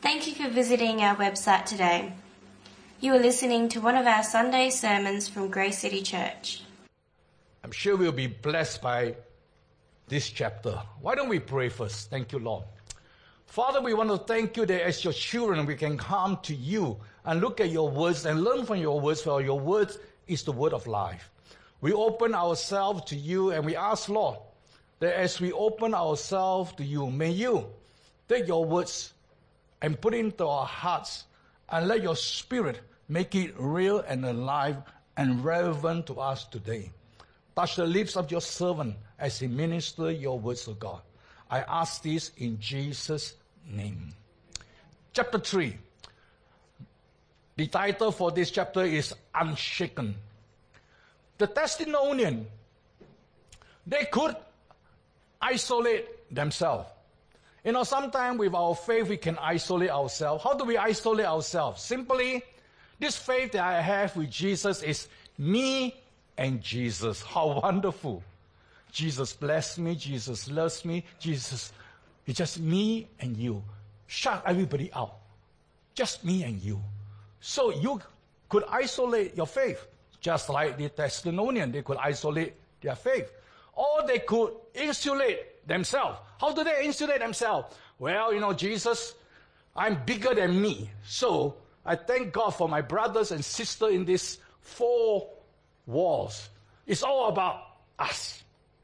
Thank you for visiting our website today. You are listening to one of our Sunday sermons from Grace City Church. I'm sure we'll be blessed by this chapter. Why don't we pray first? Thank you, Lord. Father, we want to thank you that as your children, we can come to you and look at your words and learn from your words, for your words is the word of life. We open ourselves to you and we ask, Lord, that as we open ourselves to you, may you take your words and put it into our hearts and let your spirit make it real and alive and relevant to us today. Touch the lips of your servant as he ministers your words, O God. I ask this in Jesus' name. Chapter 3. The title for this chapter is Unshaken. The Thessalonians, they could isolate themselves. You know, sometimes with our faith, we can isolate ourselves. How do we isolate ourselves? Simply, this faith that I have with Jesus is me and Jesus. How wonderful. Jesus bless me. Jesus loves me. Jesus, it's just me and you. Shut everybody out. Just me and you. So you could isolate your faith. Just like the Thessalonians, they could isolate their faith. Or they could insulate themselves. How do they insulate themselves? Well, you know, Jesus, I'm bigger than me. So I thank God for my brothers and sisters in these four walls. It's all about us.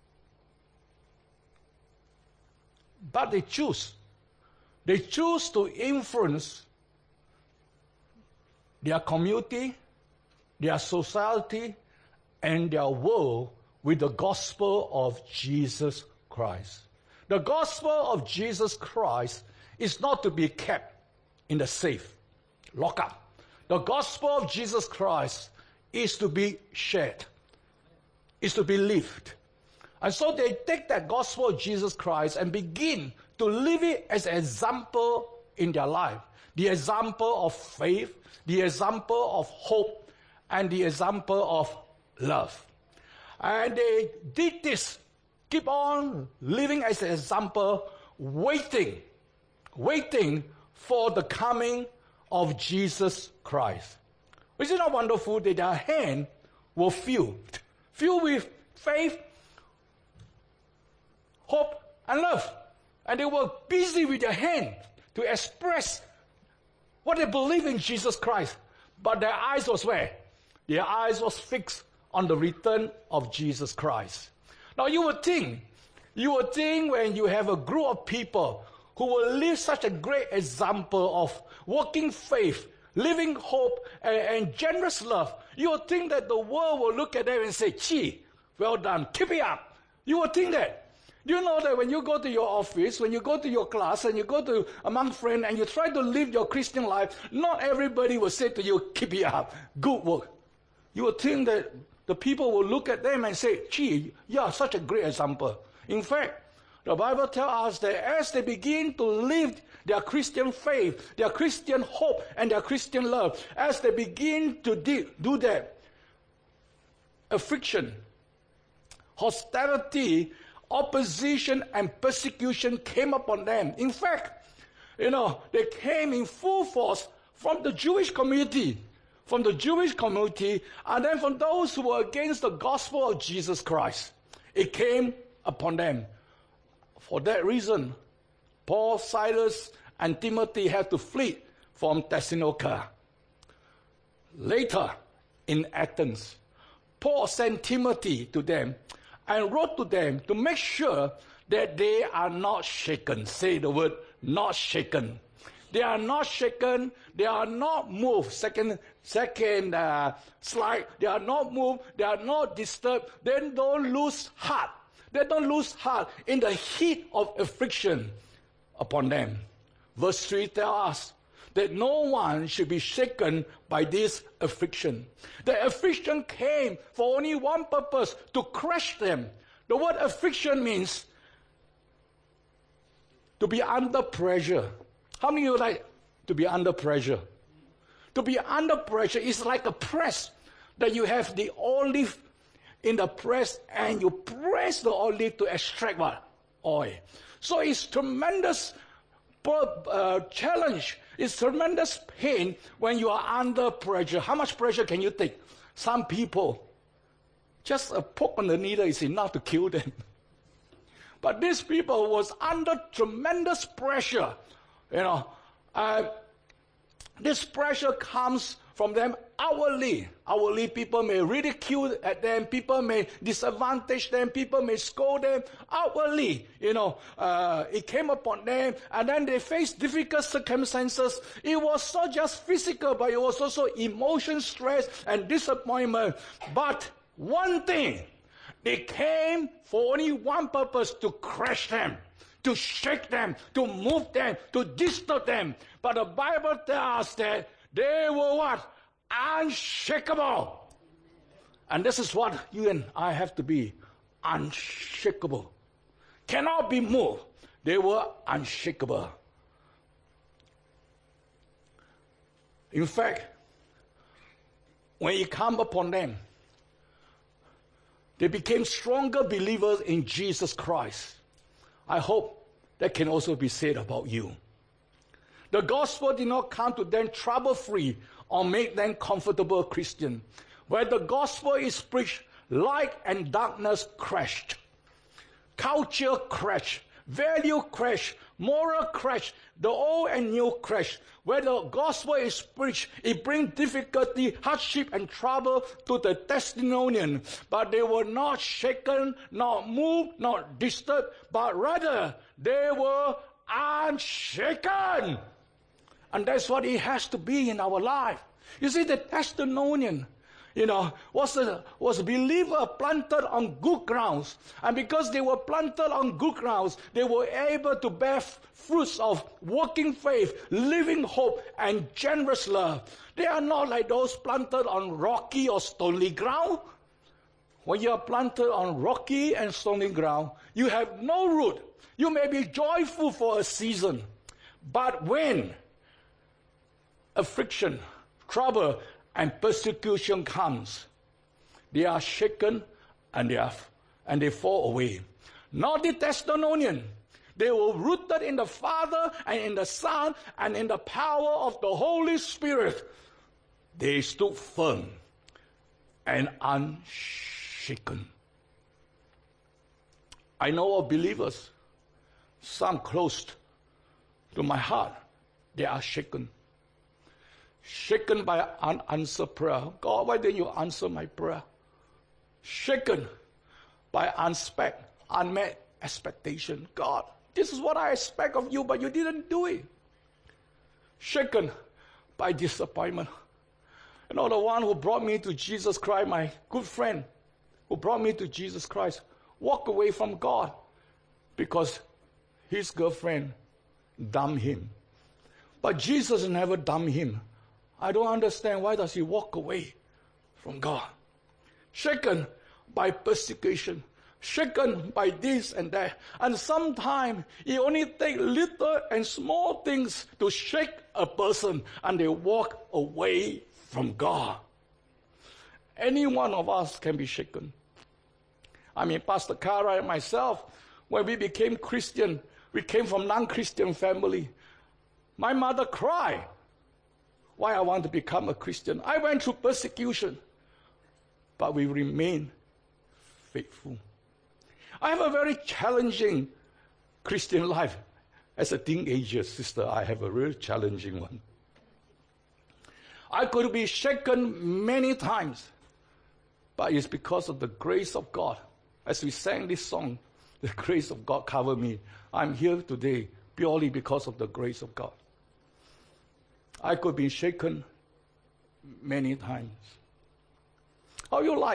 But they choose. They choose to influence their community, their society, and their world with the gospel of Jesus Christ. The gospel of Jesus Christ is not to be kept in the safe, lock up. The gospel of Jesus Christ is to be shared, is to be lived. And so they take that gospel of Jesus Christ and begin to live it as an example in their life. The example of faith, the example of hope, and the example of love. And they did this, keep on living as an example, waiting for the coming of Jesus Christ. Is it not wonderful that their hands were filled with faith, hope, and love. And they were busy with their hand to express what they believe in Jesus Christ. But their eyes was where? Their eyes was fixed on the return of Jesus Christ. Now you would think when you have a group of people who will live such a great example of working faith, living hope, and generous love, you would think that the world will look at them and say, gee, well done, keep it up. You would think that. Do you know that when you go to your office, when you go to your class, and you go to among friends, and you try to live your Christian life, not everybody will say to you, keep it up, good work. You would think that the people will look at them and say, gee, you are such a great example. In fact, the Bible tells us that as they begin to live their Christian faith, their Christian hope, and their Christian love, as they begin to do that, affliction, hostility, opposition, and persecution came upon them. In fact, they came in full force from the Jewish community, and then from those who were against the gospel of Jesus Christ. It came upon them. For that reason, Paul, Silas, and Timothy had to flee from Thessalonica. Later, in Athens, Paul sent Timothy to them and wrote to them to make sure that they are not shaken. Say the word, not shaken. They are not shaken. They are not moved. Second slide. They are not moved. They are not disturbed. They don't lose heart. They don't lose heart in the heat of affliction upon them. Verse 3 tells us that no one should be shaken by this affliction. The affliction came for only one purpose, to crush them. The word affliction means to be under pressure. How many of you like to be under pressure? To be under pressure is like a press that you have the olive in the press and you press the olive to extract what? Oil. So it's tremendous challenge, it's tremendous pain when you are under pressure. How much pressure can you take? Some people, just a poke on the needle is enough to kill them. But these people was under tremendous pressure. This pressure comes from them outwardly. Outwardly, people may ridicule at them, people may disadvantage them, people may scold them. Outwardly, it came upon them, and then they faced difficult circumstances. It was not just physical, but it was also emotion, stress, and disappointment. But one thing, they came for only one purpose: to crush them, to shake them, to move them, to disturb them. But the Bible tells us that they were what? Unshakable. And this is what you and I have to be. Unshakable. Cannot be moved. They were unshakable. In fact, when it came upon them, they became stronger believers in Jesus Christ. I hope that can also be said about you. The gospel did not come to them trouble-free or make them comfortable Christian. Where the gospel is preached, light and darkness crashed. Culture crashed. Value crashed. Moral crashed. The old and new crashed. Where the gospel is preached, it brings difficulty, hardship, and trouble to the Thessalonians. But they were not shaken, not moved, not disturbed, but rather they were unshaken. And that's what it has to be in our life. You see, the Thessalonian, was a believer planted on good grounds. And because they were planted on good grounds, they were able to bear fruits of working faith, living hope, and generous love. They are not like those planted on rocky or stony ground. When you are planted on rocky and stony ground, you have no root. You may be joyful for a season, but when affliction, trouble, and persecution comes, they are shaken and they fall away. Not the Thessalonians. They were rooted in the Father and in the Son and in the power of the Holy Spirit. They stood firm and unshaken. I know of believers, some close to my heart, they are shaken. Shaken by unanswered prayer. God, why didn't you answer my prayer? Shaken by unmet expectation. God, this is what I expect of you, but you didn't do it. Shaken by disappointment. The one who brought me to Jesus Christ, my good friend, who brought me to Jesus Christ, walked away from God because his girlfriend dumped him. But Jesus never dumped him. I don't understand, why does he walk away from God? Shaken by persecution, shaken by this and that. And sometimes it only takes little and small things to shake a person, and they walk away from God. Any one of us can be shaken. Pastor Kara and myself, when we became Christian, we came from non-Christian family. My mother cried. Why I want to become a Christian. I went through persecution, but we remain faithful. I have a very challenging Christian life. As a teenager, sister, I have a really challenging one. I could be shaken many times, but it's because of the grace of God. As we sang this song, the grace of God covered me. I'm here today purely because of the grace of God. I could be shaken many times. How you like?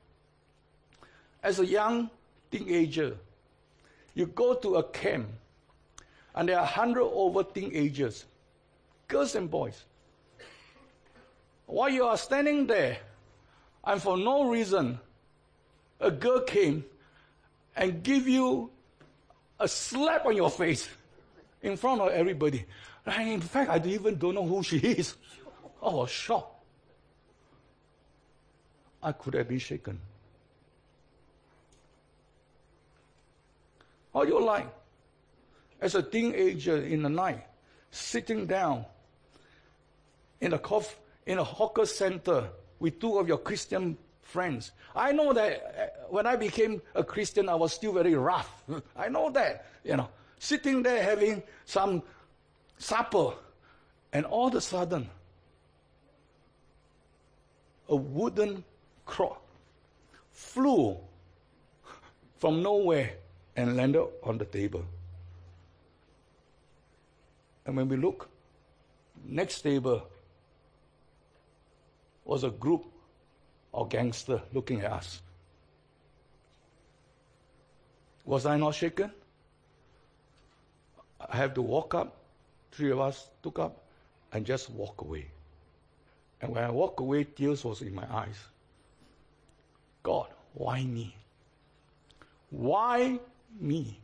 As a young teenager, you go to a camp, and there are 100 over teenagers, girls and boys. While you are standing there, and for no reason, a girl came and give you a slap on your face in front of everybody. And in fact, I even don't know who she is. I was shocked. I could have been shaken. How you like? as a teenager in the night, sitting down in a hawker center with two of your Christian friends. I know that when I became a Christian, I was still very rough. I know that, sitting there having some supper, and all of a sudden, a wooden cross flew from nowhere and landed on the table. And when we look, next table was a group of gangsters looking at us. Was I not shaken? I have to walk up. Three of us took up and just walk away. And when I walked away, tears was in my eyes. God, why me? Why me?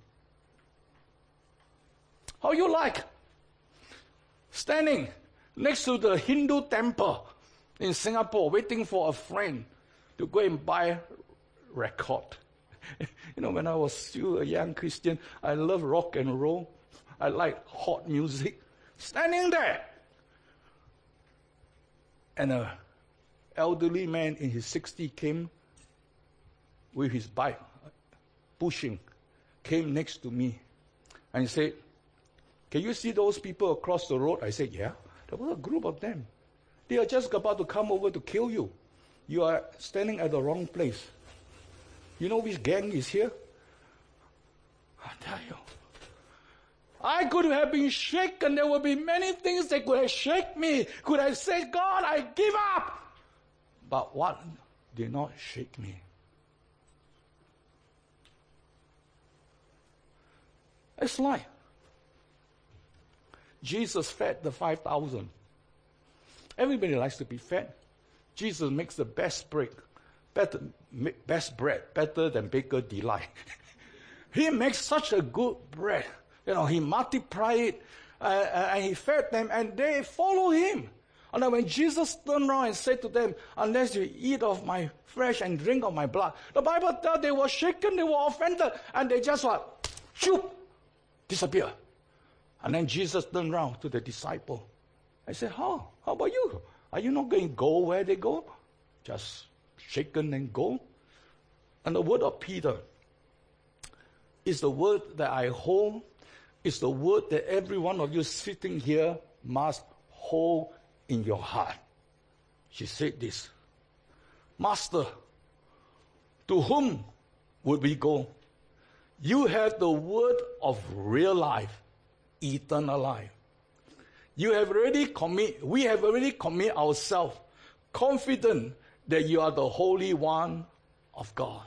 How you like standing next to the Hindu temple in Singapore, waiting for a friend to go and buy record? When I was still a young Christian, I loved rock and roll. I like hot music. Standing there. And an elderly man in his 60s came with his bike, pushing, came next to me and said, "Can you see those people across the road?" I said, "Yeah." There was a group of them. They are just about to come over to kill you. You are standing at the wrong place. You know which gang is here? I tell you. I could have been shaken. There would be many things that could have shaken me. Could have said, "God, I give up." But what did not shake me? It's like Jesus fed the 5,000. Everybody likes to be fed. Jesus makes the best bread, better than Baker Delight. He makes such a good bread. He multiplied it, and he fed them, and they follow him. And then when Jesus turned around and said to them, "Unless you eat of my flesh and drink of my blood," the Bible tells they were shaken, they were offended, and they just disappear. And then Jesus turned around to the disciple. I said, How about you? Are you not going to go where they go? Just shaken and go? And the word of Peter is the word that I hold. It's the word that every one of you sitting here must hold in your heart. She said this, "Master, to whom would we go? You have the word of real life, eternal life. We have already committed ourselves, confident that you are the Holy One of God."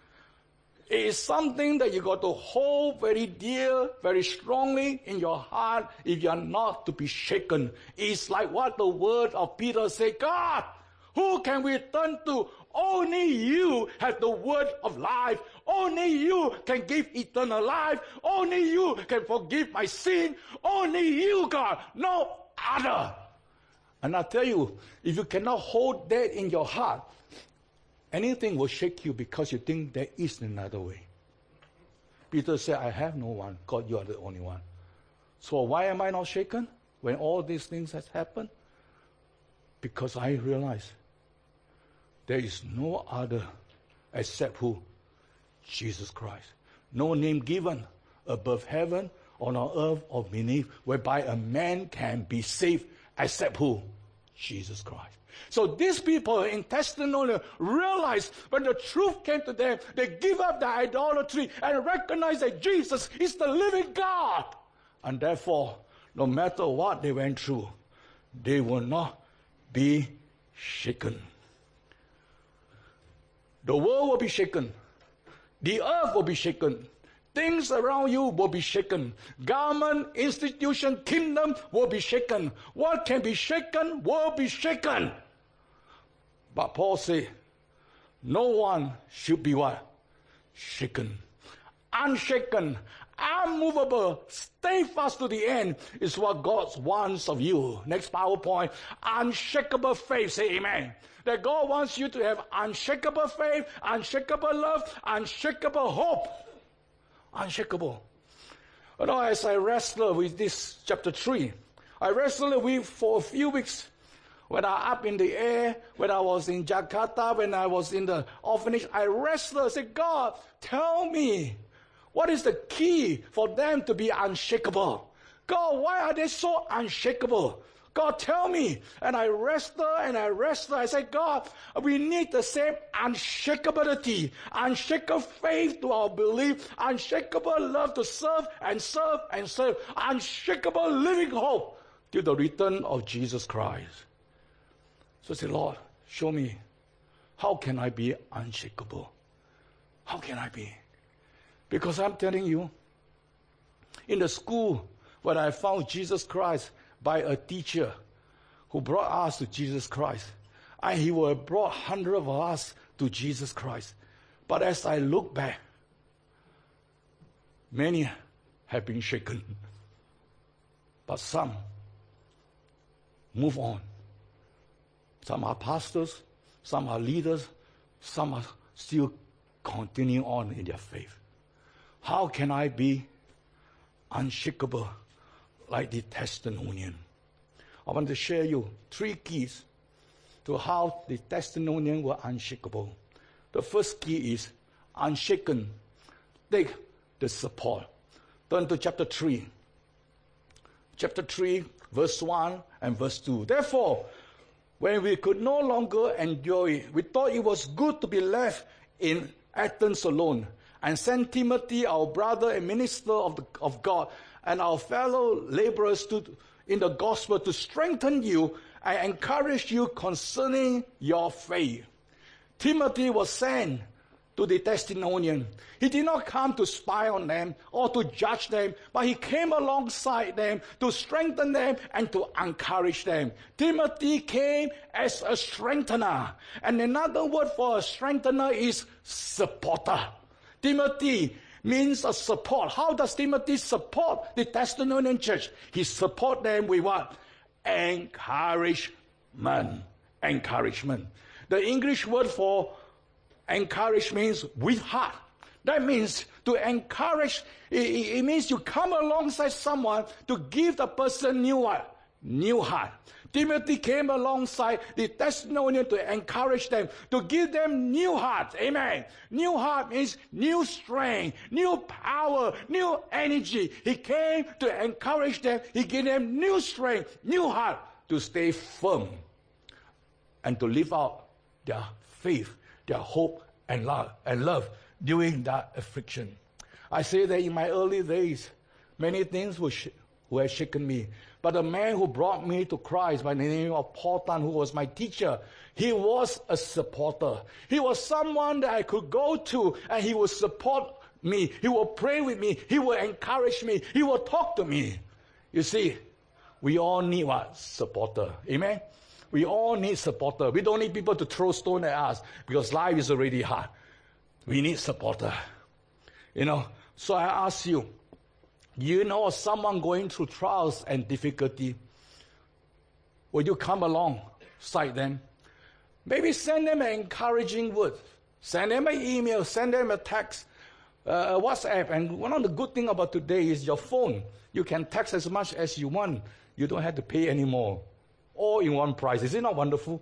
It is something that you got to hold very dear, very strongly in your heart if you are not to be shaken. It's like what the word of Peter said, "God, who can we turn to? Only you have the word of life. Only you can give eternal life. Only you can forgive my sin. Only you, God, no other." And I tell you, if you cannot hold that in your heart, anything will shake you because you think there is another way. Peter said, "I have no one. God, you are the only one." So why am I not shaken when all these things has happened? Because I realize there is no other except who? Jesus Christ. No name given above heaven or on earth or beneath whereby a man can be saved except who? Jesus Christ. So these people in Thessalonica realized when the truth came to them, they give up their idolatry and recognize that Jesus is the living God. And therefore, no matter what they went through, they will not be shaken. The world will be shaken. The earth will be shaken. Things around you will be shaken. Government, institution, kingdom will be shaken. What can be shaken will be shaken. But Paul said, no one should be what? Shaken. Unshaken, unmovable, stay fast to the end is what God wants of you. Next PowerPoint, unshakable faith. Say amen. That God wants you to have unshakable faith, unshakable love, unshakable hope. Unshakable. As I wrestled with this chapter 3, I wrestled with for a few weeks. When I up in the air, when I was in Jakarta, when I was in the orphanage, I wrestled. I said, God, tell me, what is the key for them to be unshakable? God, why are they so unshakable? God, tell me. And I wrestled and I wrestled. I said, God, we need the same unshakability, unshakable faith to our belief, unshakable love to serve and serve and serve, unshakable living hope till the return of Jesus Christ. So I said, Lord, show me, how can I be unshakable? How can I be? Because I'm telling you, in the school where I found Jesus Christ by a teacher who brought us to Jesus Christ, and he will have brought hundreds of us to Jesus Christ. But as I look back, many have been shaken. But some move on. Some are pastors, some are leaders, some are still continuing on in their faith. How can I be unshakable like the Thessalonians? I want to share you 3 keys to how the Thessalonians were unshakable. The first key is unshaken. Take the support. Turn to chapter 3. Chapter 3, verse 1 and verse 2. Therefore, when we could no longer endure it, we thought it was good to be left in Athens alone, and sent Timothy, our brother and minister of God, and our fellow laborers in the gospel to strengthen you and encourage you concerning your faith. Timothy was sent to the Thessalonians. He did not come to spy on them or to judge them, but he came alongside them to strengthen them and to encourage them. Timothy came as a strengthener. And another word for a strengthener is supporter. Timothy means a support. How does Timothy support the Thessalonian church? He support them with what? Encouragement. Encouragement. The English word for encourage means with heart. That means to encourage, it means you come alongside someone to give the person new what? New heart. Timothy came alongside the Thessalonians to encourage them, to give them new heart. Amen. New heart means new strength, new power, new energy. He came to encourage them. He gave them new strength, new heart to stay firm and to live out their faith, their hope and love during that affliction. I say that in my early days, many things who have shaken me. But the man who brought me to Christ by the name of Paul Tan, who was my teacher, he was a supporter. He was someone that I could go to and he would support me. He will pray with me. He will encourage me. He will talk to me. You see, we all need what? Supporter. Amen? We all need supporter. We don't need people to throw stone at us because life is already hard. We need supporter. So I ask you, you know someone going through trials and difficulty, will you come alongside them? Maybe send them an encouraging word. Send them an email, send them a text, WhatsApp. And one of the good things about today is your phone. You can text as much as you want. You don't have to pay anymore. All in one price. Is it not wonderful?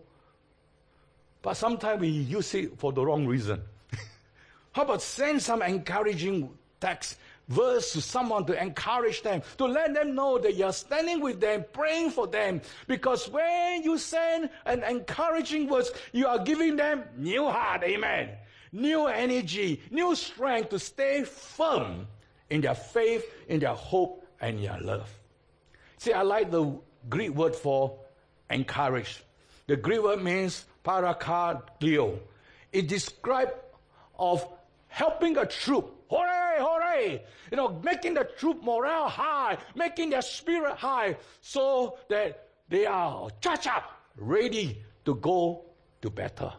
But sometimes we use it for the wrong reason. How about send some encouraging text, verse to someone to encourage them, to let them know that you're standing with them, praying for them. Because when you send an encouraging words, you are giving them new heart, amen, new energy, new strength to stay firm in their faith, in their hope, and their love. See, I like the Greek word for encourage. The Greek word means parakardio. It describes of helping a troop. Hooray, hooray! Making the troop morale high, making their spirit high, so that they are charged up, ready to go to battle.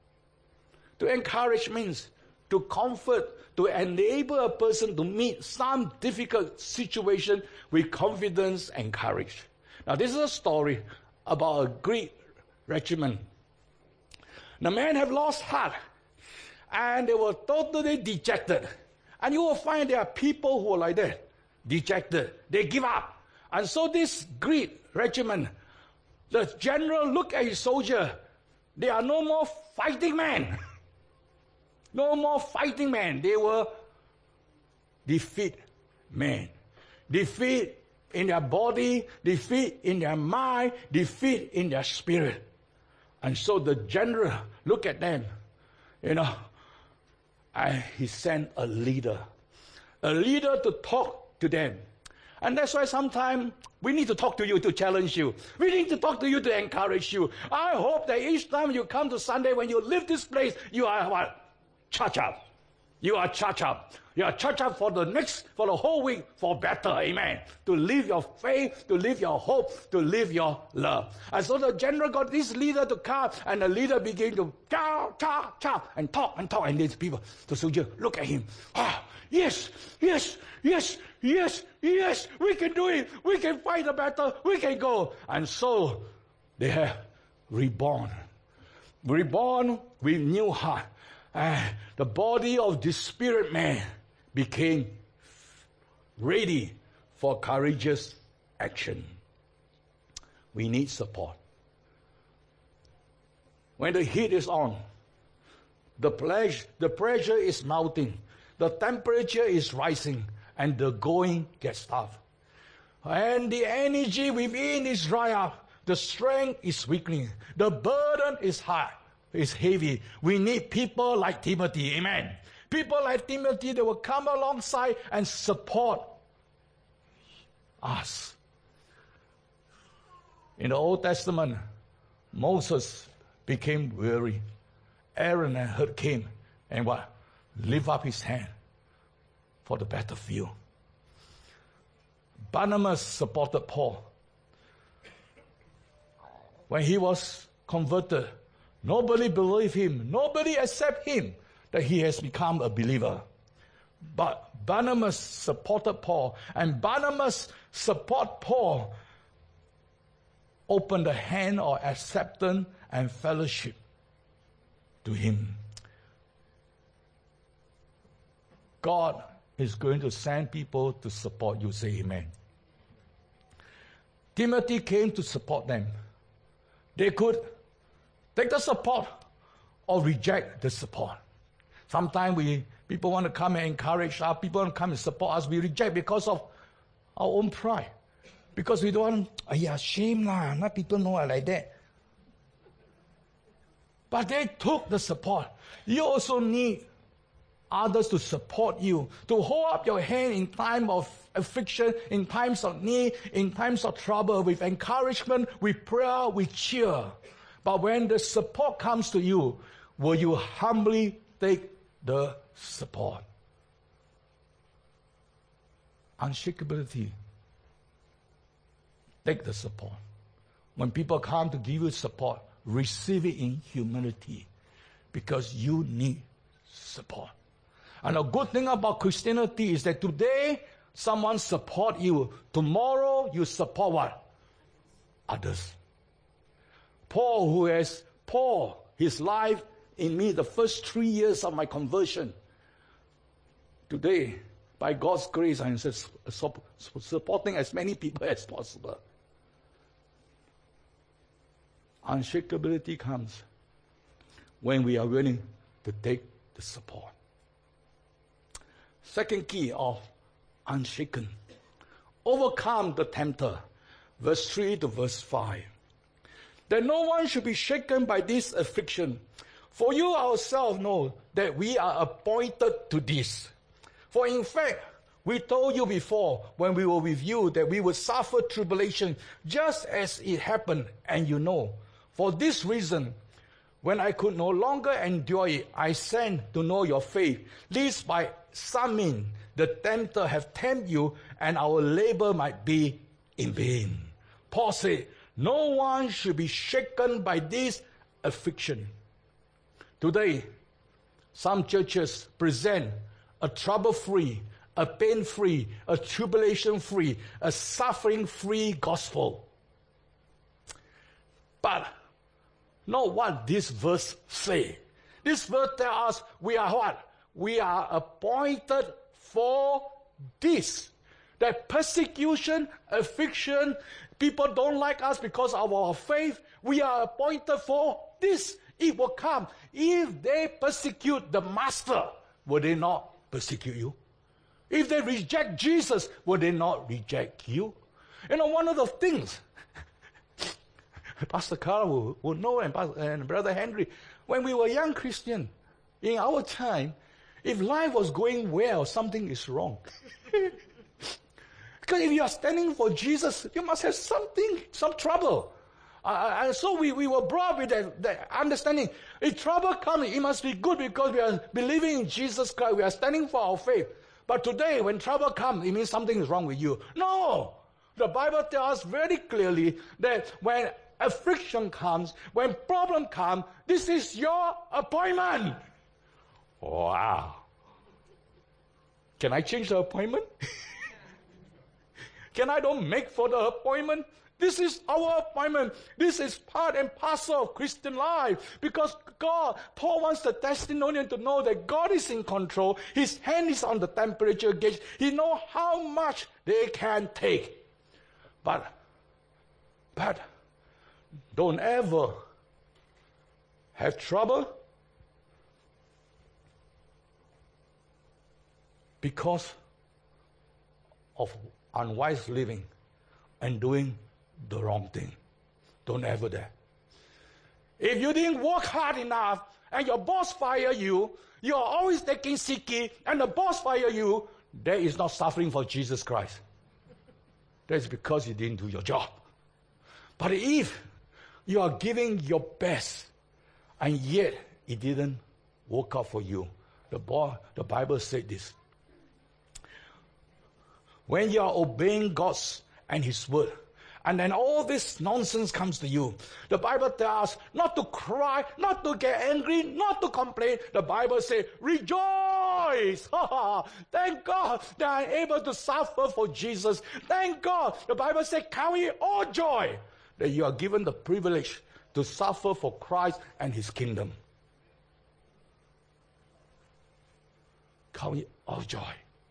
To encourage means to comfort, to enable a person to meet some difficult situation with confidence and courage. Now, this is a story about a Greek regiment. The men have lost heart, and they were totally dejected. And you will find there are people who are like that. dejected. They give up. And so this Greek regiment, the general looked at his soldier. They are no more fighting men. No more fighting men. They were defeat men. Defeat in their body, defeat in their mind, defeat in their spirit. And so the general looked at them, and he sent a leader to talk to them. And that's why sometimes we need to talk to you to challenge you. We need to talk to you to encourage you. I hope that each time you come to Sunday, when you leave this place, you are what? Charged up. You are charged up. You are charged up for the whole week for better. Amen. To live your faith, to live your hope, to live your love. And so the general got this leader to come, and the leader began to talk, and talk. And these people, the soldier, look at him. Yes, we can do it. We can fight the battle. We can go. And so they have reborn with new heart. The body of the spirit man became ready for courageous action. We need support. When the heat is on, the pressure is mounting, the temperature is rising, and the going gets tough. And the energy within is dry up. The strength is weakening. The burden is high. It's heavy. We need people like Timothy. Amen. People like Timothy that will come alongside and support us. In the Old Testament, Moses became weary. Aaron and Hur came and what? Lift up his hand for the battlefield. Barnabas supported Paul. When he was converted, nobody believed him. Nobody accepted him that he has become a believer. But Barnabas supported Paul. And Barnabas support Paul opened the hand of acceptance and fellowship to him. God is going to send people to support you. Say amen. Timothy came to support them. They could take the support or reject the support. Sometimes people want to come and encourage us, people want to come and support us. We reject because of our own pride. Because we don't want, shame lah, not people know I like that. But they took the support. You also need others to support you, to hold up your hand in time of affliction, in times of need, in times of trouble, with encouragement, with prayer, with cheer. But when the support comes to you, will you humbly take the support? Unshakability. Take the support. When people come to give you support, receive it in humility, because you need support. And a good thing about Christianity is that today someone support you. Tomorrow you support what? Others. Paul, who has poured his life in me the first 3 years of my conversion, today, by God's grace, I'm supporting as many people as possible. Unshakability comes when we are willing to take the support. Second key of unshaken. Overcome the tempter. Verse 3 to verse 5. That no one should be shaken by this affliction. For you ourselves know that we are appointed to this. For in fact, we told you before when we were with you that we would suffer tribulation just as it happened, and you know. For this reason, when I could no longer endure it, I sent to know your faith, lest by some means the tempter have tempted you, and our labor might be in vain. Paul said, no one should be shaken by this affliction. Today, some churches present a trouble-free, a pain-free, a tribulation-free, a suffering-free gospel. But not what this verse say. This verse tells us we are what? We are appointed for this. that persecution, affliction, people don't like us because of our faith, we are appointed for this. It will come. If they persecute the Master, will they not persecute you? If they reject Jesus, will they not reject you? You know, one of the things, Pastor Carl will know, and Brother Henry, when we were young Christian, in our time, if life was going well, something is wrong. Because if you are standing for Jesus, you must have some trouble. And so we were brought with that understanding. If trouble comes, it must be good because we are believing in Jesus Christ. We are standing for our faith. But today, when trouble comes, it means something is wrong with you. No! The Bible tells us very clearly that when affliction comes, when problem comes, this is your appointment. Wow. Can I change the appointment? Can I don't make for the appointment? This is our appointment. This is part and parcel of Christian life. Because God, Paul wants the Thessalonians to know that God is in control. His hand is on the temperature gauge. He knows how much they can take. But don't ever have trouble because of unwise living and doing the wrong thing. Don't ever that. If you didn't work hard enough and your boss fire you, you're always taking sickie and the boss fire you, that is not suffering for Jesus Christ. That's because you didn't do your job. But if you are giving your best and yet it didn't work out for you, the Bible said this. When you are obeying God's and His word, and then all this nonsense comes to you, the Bible tells us not to cry, not to get angry, not to complain. The Bible says, rejoice! Thank God that I'm able to suffer for Jesus. Thank God. The Bible says, count it all joy that you are given the privilege to suffer for Christ and His kingdom. Count it all joy.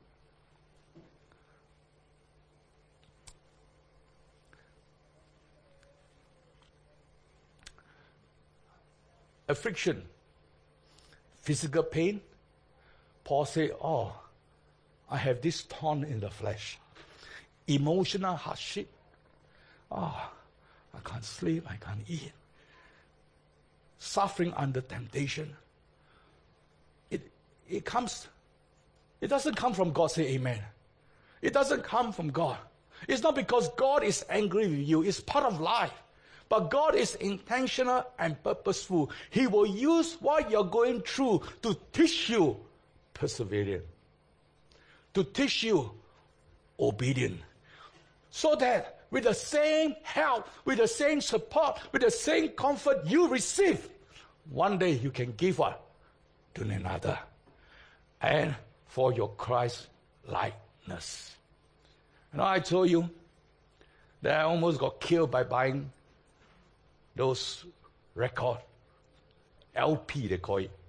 Affliction, physical pain. Paul said, I have this thorn in the flesh. Emotional hardship. I can't sleep, I can't eat. Suffering under temptation. It doesn't come from God, say amen. It doesn't come from God. It's not because God is angry with you, it's part of life. But God is intentional and purposeful. He will use what you're going through to teach you perseverance, to teach you obedience. So that with the same help, with the same support, with the same comfort you receive, one day you can give what? To another. And for your Christ likeness. I told you that I almost got killed by buying those record, LP they call it.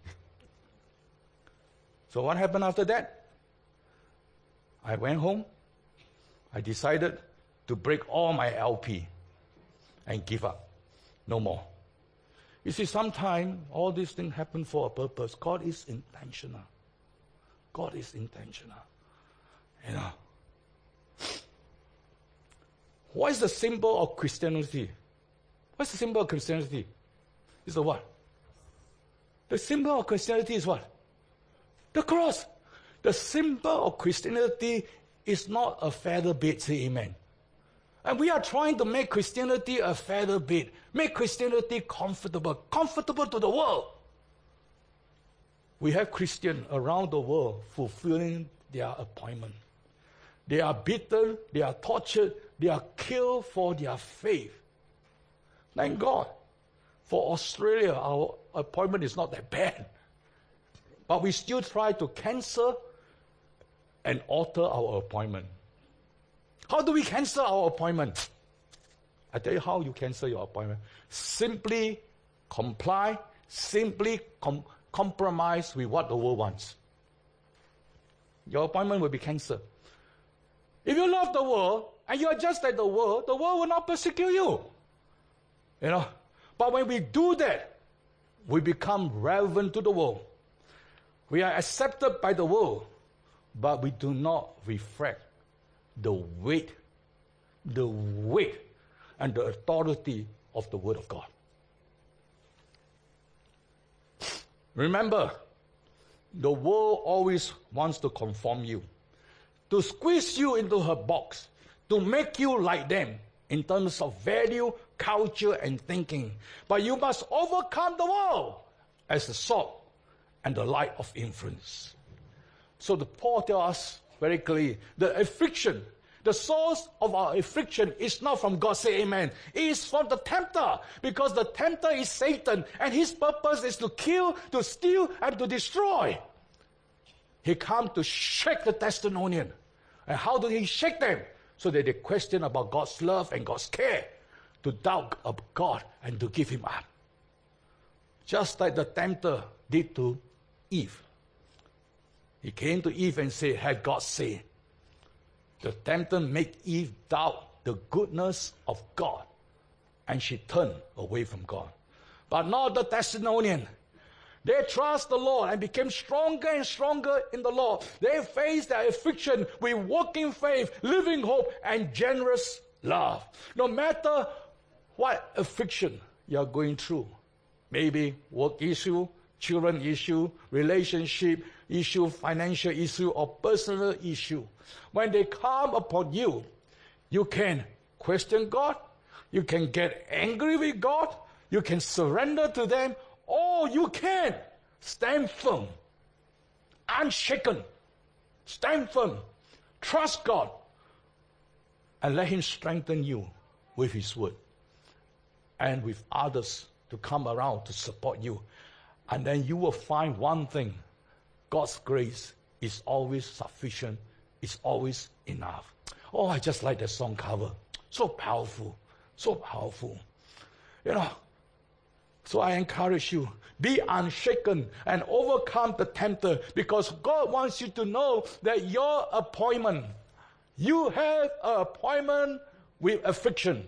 So what happened after that? I went home. I decided to break all my LP and give up. No more. You see, sometimes all these things happen for a purpose. God is intentional. God is intentional. You know. What is the symbol of Christianity? What's the symbol of Christianity? It's the what? The symbol of Christianity is what? The cross. The symbol of Christianity is not a feather bed, say amen. And we are trying to make Christianity a feather bed. Make Christianity comfortable to the world. We have Christians around the world fulfilling their appointment. They are beaten, they are tortured, they are killed for their faith. Thank God. For Australia, our appointment is not that bad. But we still try to cancel and alter our appointment. How do we cancel our appointment? I tell you how you cancel your appointment. Simply comply, simply compromise with what the world wants. Your appointment will be cancelled. If you love the world, and you are just like the world will not persecute you. You know? But when we do that, we become relevant to the world. We are accepted by the world, but we do not reflect the weight and the authority of the Word of God. Remember, the world always wants to conform you, to squeeze you into her box, to make you like them in terms of value, culture, and thinking. But you must overcome the world as the salt and the light of influence. So the Paul tells us very clearly, the affliction, the source of our affliction is not from God. Say amen. It is from the tempter, because the tempter is Satan, and his purpose is to kill, to steal, and to destroy. He comes to shake the Thessalonians. And how did he shake them? So that they question about God's love and God's care, to doubt of God and to give him up. Just like the tempter did to Eve. He came to Eve and said, "Had God said?" The tempter made Eve doubt the goodness of God, and she turned away from God. But not the Thessalonians. They trust the Lord and became stronger and stronger in the Lord. They faced their affliction with working faith, living hope, and generous love. No matter what affliction you are going through, maybe work issue, children issue, relationship issue, financial issue, or personal issue, when they come upon you, you can question God, you can get angry with God, you can surrender to them, or you can stand firm, unshaken, stand firm, trust God, and let him strengthen you with his word and with others to come around to support you. And then you will find one thing: God's grace is always sufficient, is always enough. Oh, I just like that song cover. So powerful, so powerful. You know, so I encourage you, be unshaken and overcome the tempter, because God wants you to know that your appointment, you have an appointment with affliction.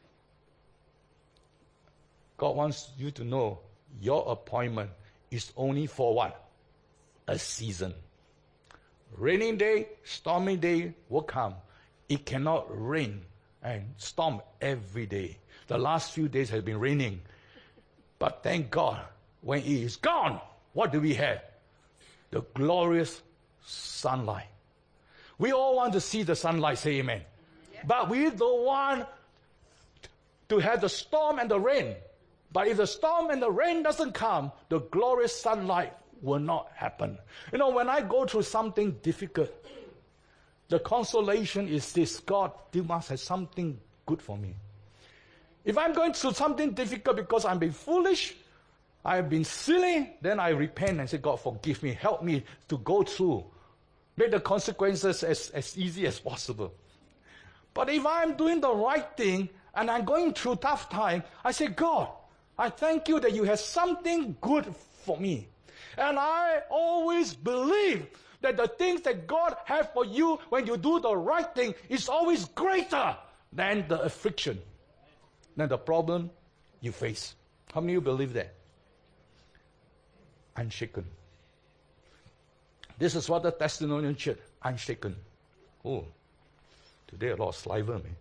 God wants you to know your appointment is only for what? A season. Raining day, stormy day will come. It cannot rain and storm every day. The last few days have been raining. But thank God, when it is gone, what do we have? The glorious sunlight. We all want to see the sunlight, say amen. Yeah. But we don't want to have the storm and the rain. But if the storm and the rain doesn't come, the glorious sunlight will not happen. You know, when I go through something difficult, the consolation is this: God, you must have something good for me. If I'm going through something difficult because I've been foolish, I've been silly, then I repent and say, God, forgive me, help me to go through. Make the consequences as easy as possible. But if I'm doing the right thing and I'm going through tough time, I say, God, I thank you that you have something good for me. And I always believe that the things that God has for you when you do the right thing is always greater than the affliction, than the problem you face. How many of you believe that? Unshaken. This is what the Thessalonian church, unshaken. Oh, today a lot of saliva, man.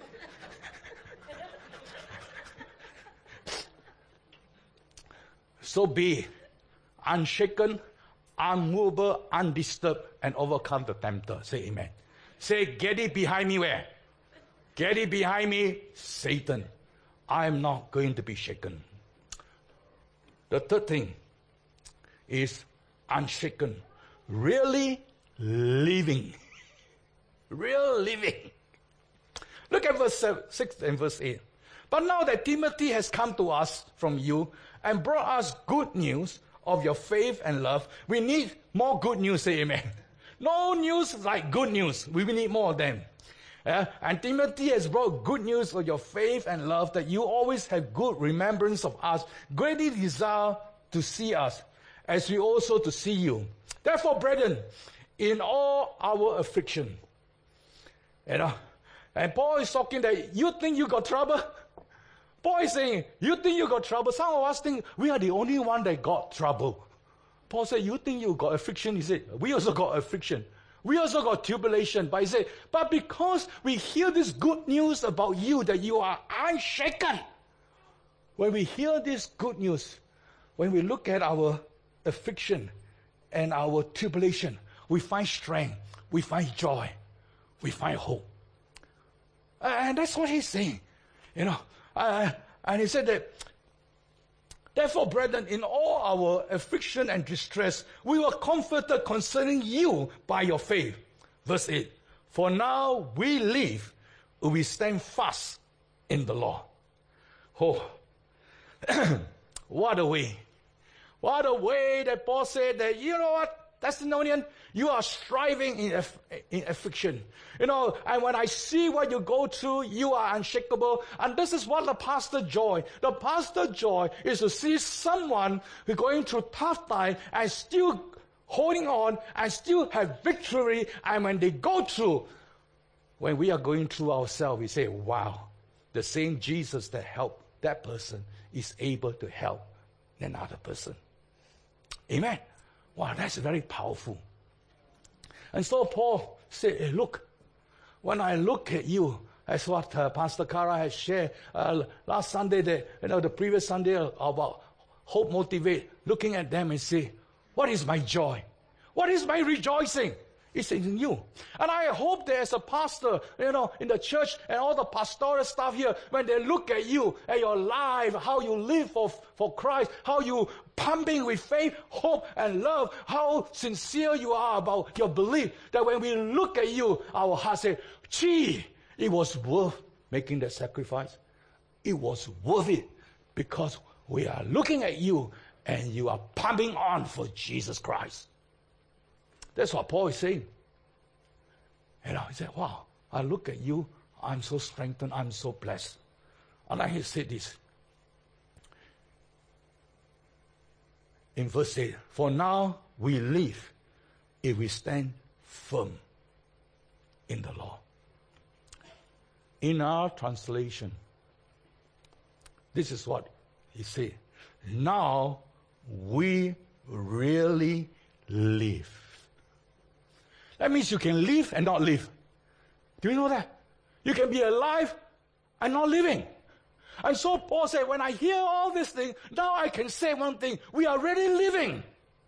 So be unshaken, unmovable, undisturbed, and overcome the tempter. Say amen. Say, get it behind me where? Get it behind me, Satan. I am not going to be shaken. The third thing is unshaken. Really living. Real living. Look at verse 6 and verse 8. But now that Timothy has come to us from you and brought us good news of your faith and love, we need more good news, say amen. No news like good news. We need more of them. And Timothy has brought good news of your faith and love, that you always have good remembrance of us, greatly desire to see us, as we also to see you. Therefore, brethren, in all our affliction, You know, and Paul is talking that you think you got trouble? Paul is saying, you think you got trouble? Some of us think we are the only one that got trouble. Paul said, you think you got affliction? He said, we also got affliction. We also got tribulation. But he said, but because we hear this good news about you, that you are unshaken. When we hear this good news, when we look at our affliction and our tribulation, we find strength, we find joy, we find hope. And that's what he's saying. You know, and he said that, therefore, brethren, in all our affliction and distress, we were comforted concerning you by your faith. Verse 8, for now we live, we stand fast in the Lord. Oh, what a way. What a way that Paul said that, you know what, Thessalonian, you are striving in affliction. You know, and when I see what you go through, you are unshakable. And this is what the pastor joy. The pastor joy is to see someone who going through tough time and still holding on and still have victory. And when they go through, when we are going through ourselves, we say, wow, the same Jesus that helped that person is able to help another person. Amen. Wow, that's very powerful. And so Paul said, hey, look, when I look at you, as what Pastor Kara has shared last Sunday, the previous Sunday about Hope Motivate, looking at them and say, what is my joy? What is my rejoicing? It's in you. And I hope that as a pastor, you know, in the church and all the pastoral staff here, when they look at you, at your life, how you live for Christ, how you pumping with faith, hope, and love, how sincere you are about your belief, that when we look at you, our heart says, gee, it was worth making that sacrifice. It was worth it because we are looking at you and you are pumping on for Jesus Christ. That's what Paul is saying. You know, he said, wow, I look at you, I'm so strengthened, I'm so blessed. And then he said this. In verse 8, for now we live if we stand firm in the Lord. In our translation, this is what he said. Now we really live. That means you can live and not live. Do you know that? You can be alive and not living. And so Paul said, when I hear all these things, now I can say one thing. We are really living.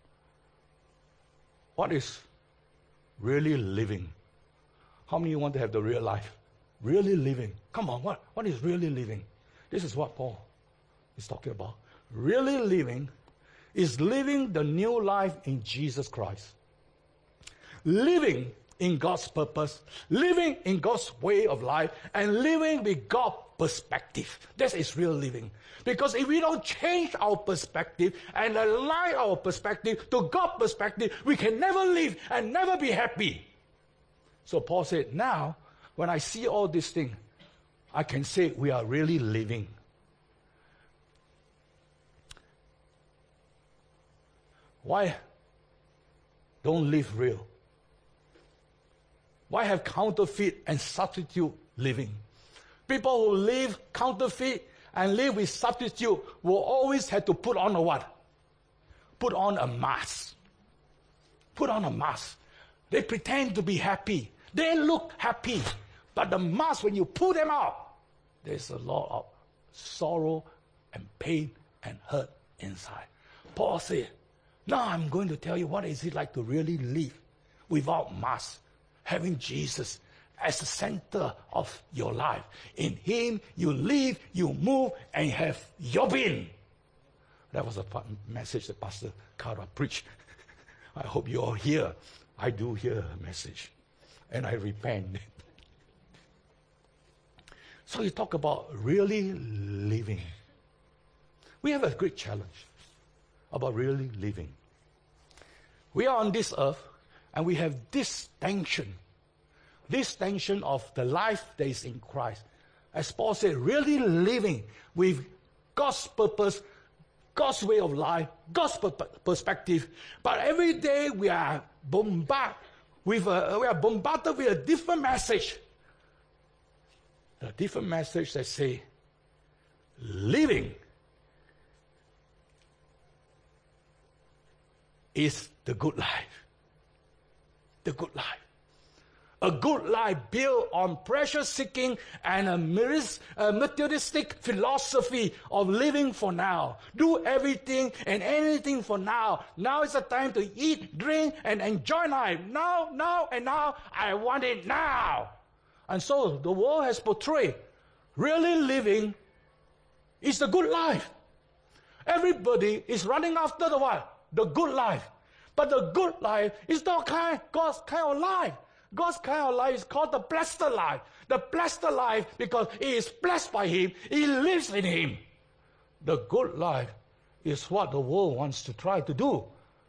What is really living? How many of you want to have the real life? Really living. Come on, what is really living? This is what Paul is talking about. Really living is living the new life in Jesus Christ. Living in God's purpose, living in God's way of life, and living with God's perspective. That is real living. Because if we don't change our perspective and align our perspective to God's perspective, we can never live and never be happy. So Paul said, now, when I see all these things, I can say we are really living. Why don't live real? Why have counterfeit and substitute living? People who live counterfeit and live with substitute will always have to put on a what? Put on a mask. Put on a mask. They pretend to be happy. They look happy. But the mask, when you pull them out, there's a lot of sorrow and pain and hurt inside. Paul said, now I'm going to tell you what is it like to really live without mask. Having Jesus as the center of your life. In Him, you live, you move, and have your being. That was a message that Pastor Kara preached. I hope you all hear. I do hear a message. And I repent. So you talk about really living. We have a great challenge about really living. We are on this earth, and we have this tension of the life that is in Christ. As Paul said, really living with God's purpose, God's way of life, God's perspective. But every day we are bombarded with a different message a different message that say, living is the good life. The good life. A good life built on pressure-seeking and a materialistic philosophy of living for now. Do everything and anything for now. Now is the time to eat, drink, and enjoy life. Now, and now. I want it now. And so the world has portrayed really living is the good life. Everybody is running after the what? The good life. But the good life is not God's kind of life. God's kind of life is called the blessed life. The blessed life because He is blessed by Him. He lives in Him. The good life is what the world wants to try to do.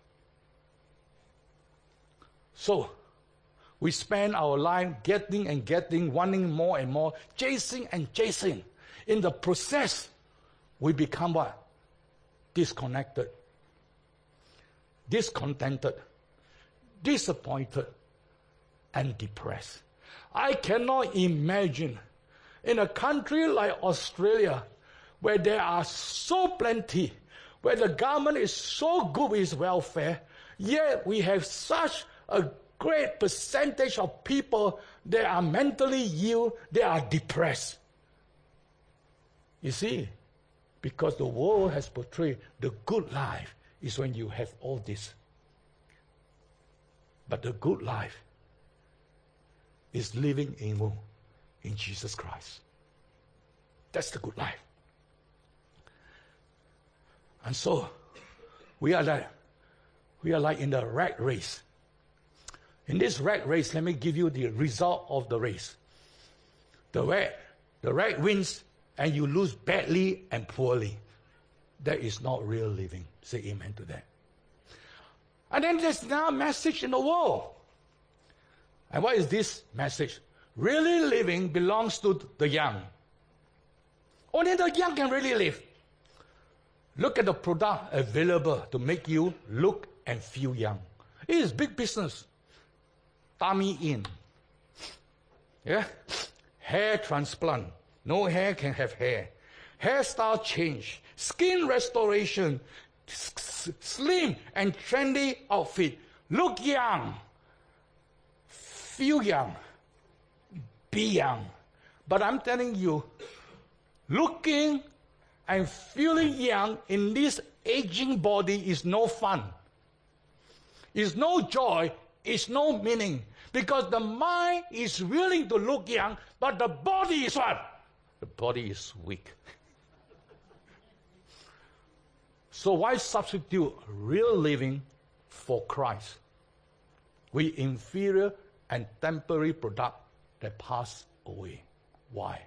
So, we spend our life getting and getting, wanting more and more, chasing and chasing. In the process, we become what? Disconnected, discontented, disappointed, and depressed. I cannot imagine in a country like Australia where there are so plenty, where the government is so good with its welfare, yet we have such a great percentage of people that are mentally ill, they are depressed. You see, because the world has portrayed the good life is when you have all this. But the good life is living in Jesus Christ. That's the good life. And so, we are like in the rat race. In this rat race, let me give you the result of the race. The rat wins and you lose badly and poorly. That is not real living. Say amen to that. And then there's now a message in the world. And what is this message? Really living belongs to the young. Only the young can really live. Look at the product available to make you look and feel young. It is big business. Tummy in. Yeah? Hair transplant. No hair can have hair. Hairstyle change. Skin restoration. Slim and trendy outfit. Look young. Feel young. Be young. But I'm telling you, looking and feeling young in this aging body is no fun. It's no joy. It's no meaning. Because the mind is willing to look young, but the body is what? The body is weak. So why substitute real living for Christ? We inferior and temporary product that pass away. Why?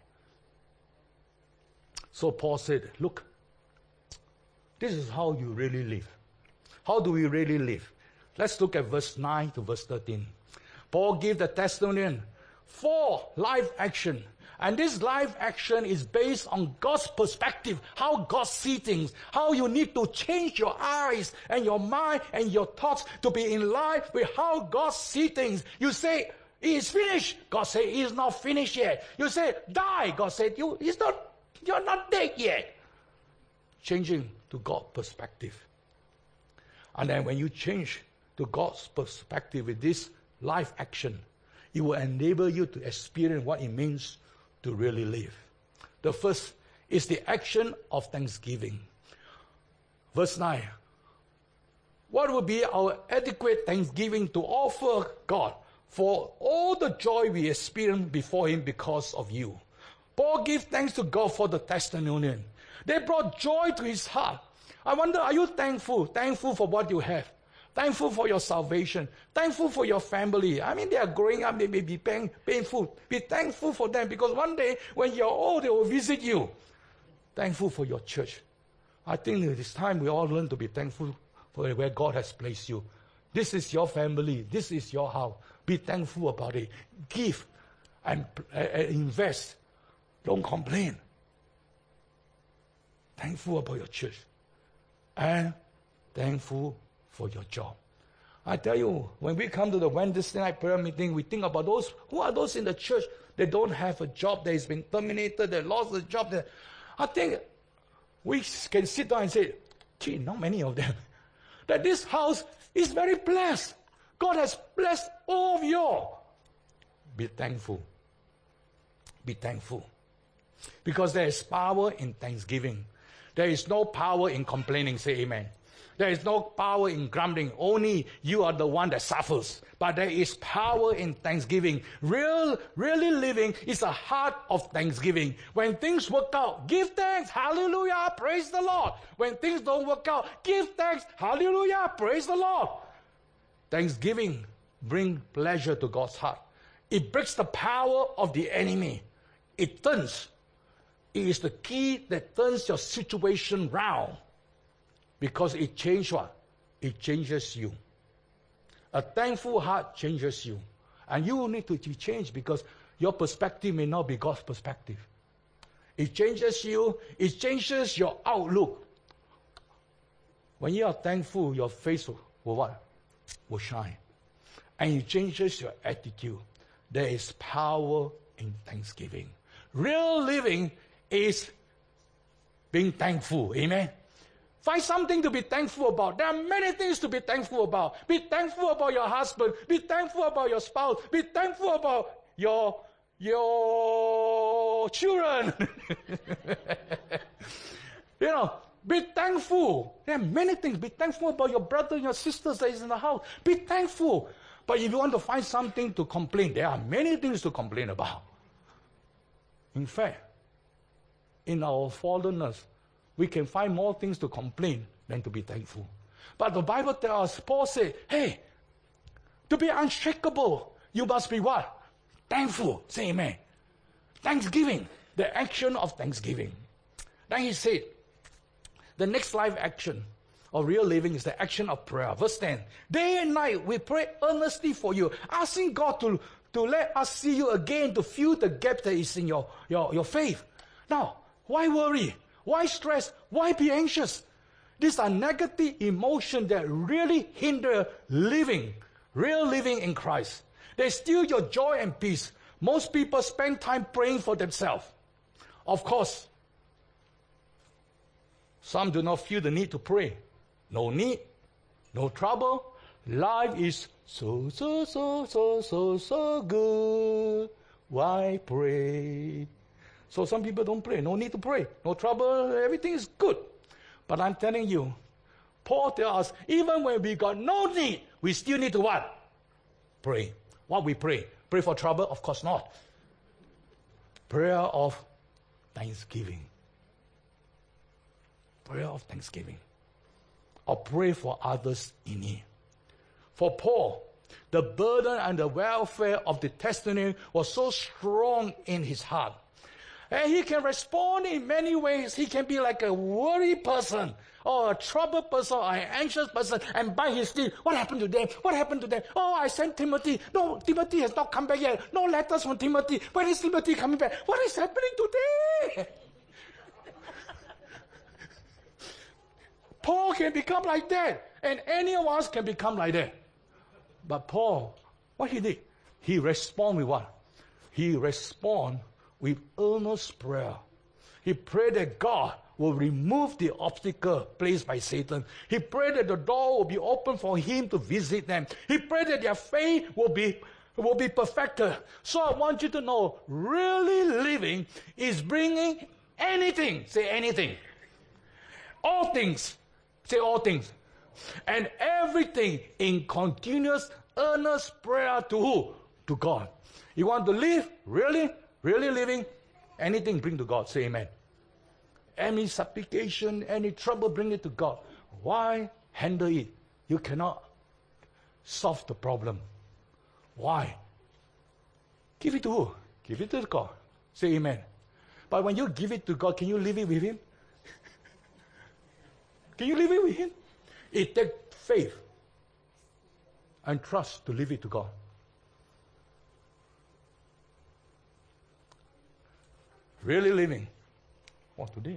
So Paul said, look, this is how you really live. How do we really live? Let's look at verse 9 to verse 13. Paul gave the Thessalonians 4 life action. And this life action is based on God's perspective, how God sees things, how you need to change your eyes and your mind and your thoughts to be in line with how God sees things. You say, it is finished. God said, it is not finished yet. You say, die. God said, you're not dead yet. Changing to God's perspective. And then when you change to God's perspective with this life action, it will enable you to experience what it means to really live. The first is the action of thanksgiving. Verse 9. What will be our adequate thanksgiving to offer God for all the joy we experience before Him because of you? Paul gave thanks to God for the Thessalonians. They brought joy to his heart. I wonder, are you thankful? Thankful for what you have? Thankful for your salvation. Thankful for your family. I mean, they are growing up. They may be painful. Be thankful for them because one day when you're old, they will visit you. Thankful for your church. I think it is time we all learn to be thankful for where God has placed you. This is your family. This is your house. Be thankful about it. Give and invest. Don't complain. Thankful about your church. And thankful for your job. I tell you, when we come to the Wednesday night prayer meeting, we think about those, who are those in the church that don't have a job, that has been terminated, that lost the job. I think we can sit down and say, gee, not many of them. That this house is very blessed. God has blessed all of you all. Be thankful. Be thankful. Because there is power in thanksgiving. There is no power in complaining. Say amen. There is no power in grumbling. Only you are the one that suffers. But there is power in thanksgiving. Really living is a heart of thanksgiving. When things work out, give thanks. Hallelujah. Praise the Lord. When things don't work out, give thanks. Hallelujah. Praise the Lord. Thanksgiving brings pleasure to God's heart. It breaks the power of the enemy. It turns. It is the key that turns your situation round. Because it changes what? It changes you. A thankful heart changes you. And you will need to change because your perspective may not be God's perspective. It changes you. It changes your outlook. When you are thankful, your face will what? Will shine. And it changes your attitude. There is power in thanksgiving. Real living is being thankful. Amen. Find something to be thankful about. There are many things to be thankful about. Be thankful about your husband. Be thankful about your spouse. Be thankful about your children. Be thankful. There are many things. Be thankful about your brother and your sisters that is in the house. Be thankful. But if you want to find something to complain, there are many things to complain about. In fact, in our fallenness, we can find more things to complain than to be thankful. But the Bible tells us, Paul said, hey, to be unshakable, you must be what? Thankful. Say amen. Thanksgiving. The action of thanksgiving. Then he said, the next life action of real living is the action of prayer. Verse 10. Day and night we pray earnestly for you, asking God to let us see you again, to fill the gap that is in your faith. Now, why worry? Why stress? Why be anxious? These are negative emotions that really hinder living, real living in Christ. They steal your joy and peace. Most people spend time praying for themselves. Of course, some do not feel the need to pray. No need, no trouble. Life is so good. Why pray? So some people don't pray. No need to pray. No trouble. Everything is good. But I'm telling you, Paul tells us, even when we got no need, we still need to what? Pray. What we pray? Pray for trouble? Of course not. Prayer of thanksgiving. Prayer of thanksgiving. Or pray for others in need. For Paul, the burden and the welfare of the testimony was so strong in his heart. And he can respond in many ways. He can be like a worried person, or a troubled person, or an anxious person, and bite his teeth. What happened to them? What happened to them? Oh, I sent Timothy. No, Timothy has not come back yet. No letters from Timothy. When is Timothy coming back? What is happening today? Paul can become like that. And any of us can become like that. But Paul, what he did? He responded with what? He responded with earnest prayer. He prayed that God will remove the obstacle placed by Satan. He prayed that the door will be open for him to visit them. He prayed that their faith will be perfected. So I want you to know, really living is bringing anything. Say anything. All things. Say all things. And everything in continuous, earnest prayer to who? To God. You want to live? Really living? Anything bring to God. Say amen. Any supplication, any trouble, bring it to God. Why handle it? You cannot solve the problem. Why? Give it to who? Give it to God. Say amen. But when you give it to God, can you leave it with Him? Can you leave it with Him? It takes faith and trust to leave it to God. Really living. What today?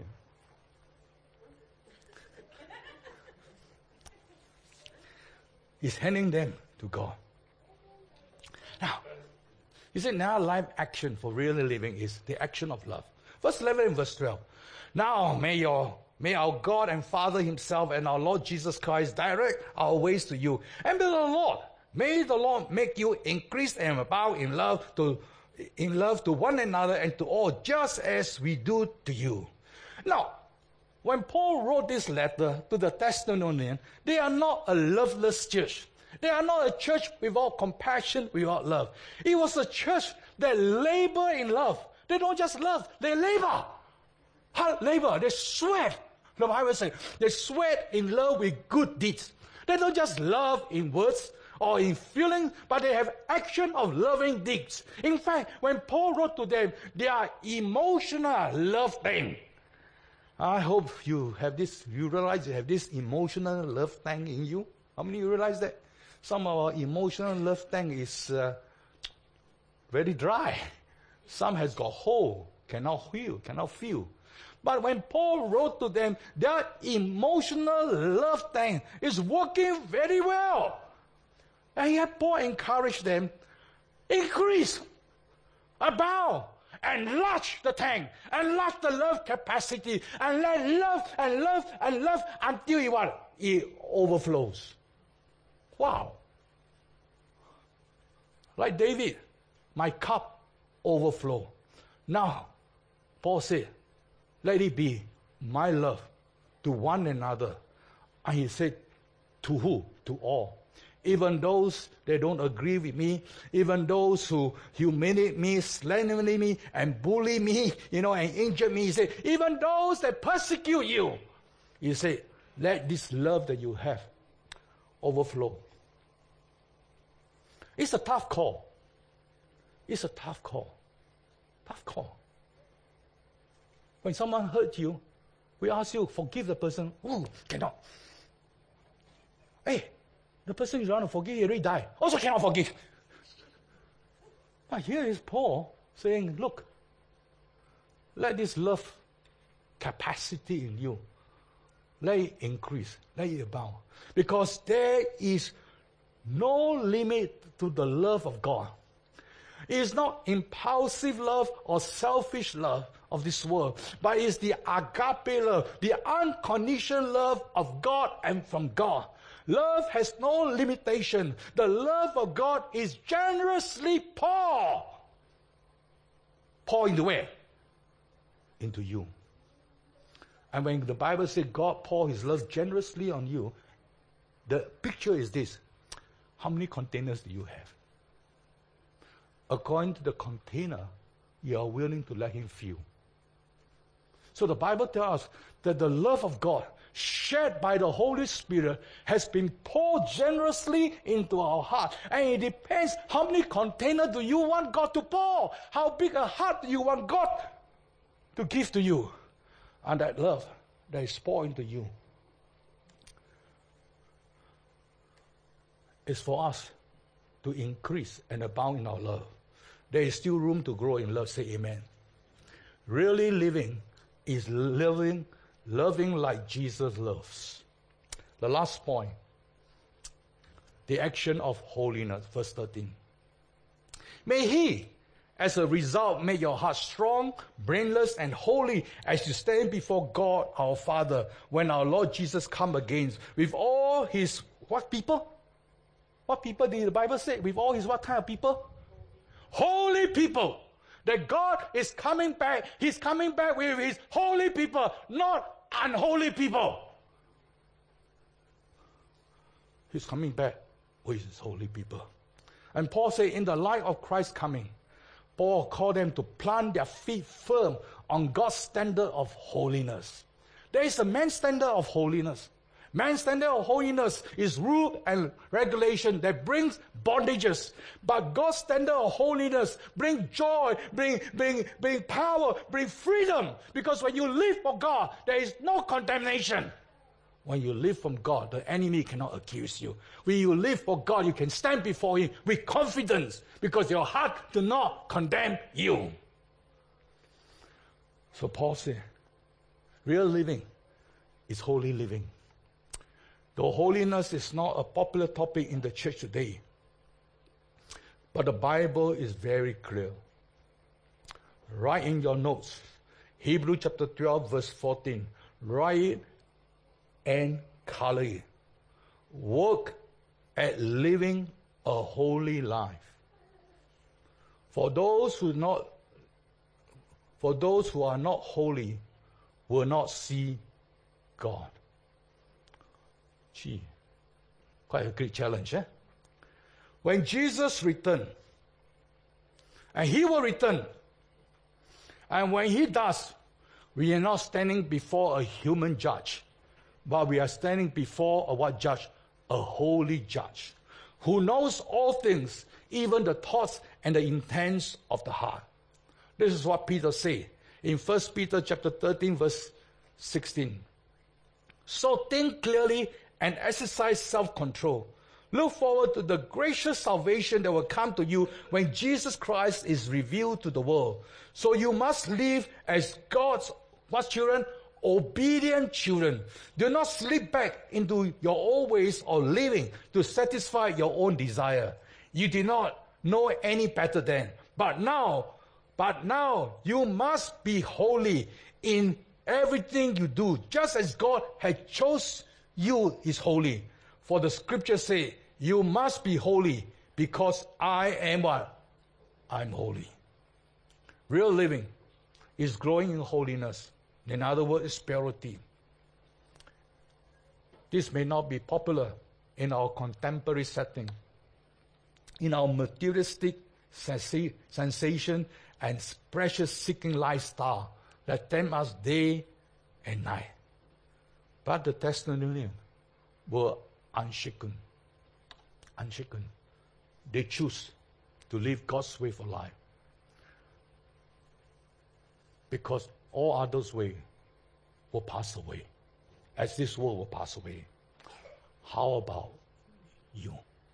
is handing them to God. Now, you see, now life action for really living is the action of love. Verse 11 and verse 12. Now may our God and Father himself and our Lord Jesus Christ direct our ways to you. And may the Lord make you increase and abound in love to one another and to all, just as we do to you. Now, when Paul wrote this letter to the Thessalonians, they are not a loveless church. They are not a church without compassion, without love. It was a church that labor in love. They don't just love, they labor. Labor, they sweat. The Bible says they sweat in love with good deeds. They don't just love in words or in feeling, but they have action of loving deeds. In fact, when Paul wrote to them, they are emotional love thing. I hope you realize you have this emotional love tank in you. How many of you realize that? Some of our emotional love tank is very dry. Some has got hole, cannot feel. But when Paul wrote to them, their emotional love tank is working very well. And yet Paul encouraged them, increase, abound, enlarge the tank, enlarge the love capacity, and let love until it overflows. Wow. Like David, my cup overflow. Now, Paul said, let it be my love to one another. And he said, to who? To all. Even those that don't agree with me, even those who humiliate me, slander me, and bully me, and injure me. He said, even those that persecute you. He said, let this love that you have overflow. It's a tough call. It's a tough call. Tough call. When someone hurt you, we ask you, forgive the person. Oh, cannot. Hey, the person you want to forgive, he already died. Also cannot forgive. But here is Paul saying, look, let this love capacity in you, let it increase, let it abound. Because there is no limit to the love of God. It is not impulsive love or selfish love of this world, but it's the agape love, the unconditional love of God and from God. Love has no limitation. The love of God is generously poured. Pour into where? Into you. And when the Bible says God pour his love generously on you, the picture is this. How many containers do you have? According to the container, you are willing to let him fill. So the Bible tells us that the love of God shed by the Holy Spirit has been poured generously into our heart. And it depends how many containers do you want God to pour. How big a heart do you want God to give to you. And that love that is poured into you is for us to increase and abound in our love. There is still room to grow in love. Say amen. Really living is loving like Jesus loves. The last point, the action of holiness, verse 13. May he, as a result, make your heart strong, blameless, and holy as you stand before God our Father when our Lord Jesus come again with all his, what people? What people did the Bible say? With all his what kind of people? Holy people. That God is coming back. He's coming back with his holy people, not unholy people. He's coming back with his holy people. And Paul said, in the light of Christ's coming, Paul called them to plant their feet firm on God's standard of holiness. There is a man's standard of holiness. Man's standard of holiness is rule and regulation that brings bondages. But God's standard of holiness brings joy, bring power, bring freedom. Because when you live for God, there is no condemnation. When you live from God, the enemy cannot accuse you. When you live for God, you can stand before him with confidence because your heart does not condemn you. So Paul said, real living is holy living. Though holiness is not a popular topic in the church today, but the Bible is very clear. Write in your notes, Hebrews chapter 12, verse 14. Write it and color it. Work at living a holy life. For those who are not holy will not see God. Gee, quite a great challenge, eh? When Jesus returned, and he will return, and when he does, we are not standing before a human judge, but we are standing before a what judge? A holy judge, who knows all things, even the thoughts and the intents of the heart. This is what Peter said in 1 Peter chapter 13, verse 16. So think clearly and exercise self-control. Look forward to the gracious salvation that will come to you when Jesus Christ is revealed to the world. So you must live as God's what children? Obedient children. Do not slip back into your old ways of living to satisfy your own desire. You did not know any better then. But now you must be holy in everything you do, just as God had chose you is holy. For the scriptures say, you must be holy because I am what? I'm holy. Real living is growing in holiness. In other words, it's purity. This may not be popular in our contemporary setting, in our materialistic sensation and pleasure-seeking lifestyle that tempt us day and night. But the Thessalonians were unshaken. Unshaken. They choose to live God's way for life. Because all others' way will pass away, as this world will pass away. How about you?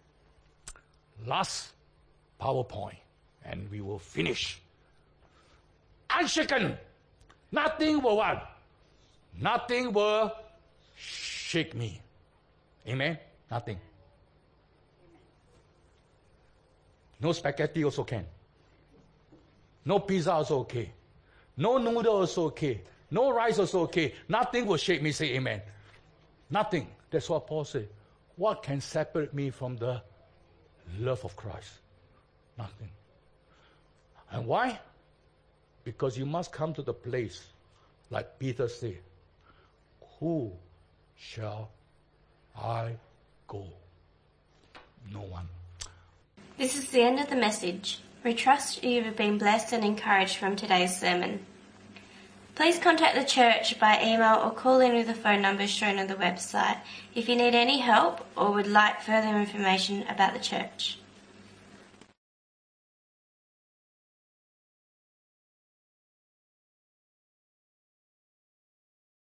Last PowerPoint, and we will finish. Unshaken. Nothing will what? Nothing will shake me. Amen? Nothing. No spaghetti also can. No pizza also okay. No noodle also okay. No rice also okay. Nothing will shake me. Say amen. Nothing. That's what Paul said. What can separate me from the love of Christ? Nothing. And why? Because you must come to the place, like Peter said, who shall I go? No one. This is the end of the message. We trust you have been blessed and encouraged from today's sermon. Please contact the church by email or call in with the phone numbers shown on the website if you need any help or would like further information about the church.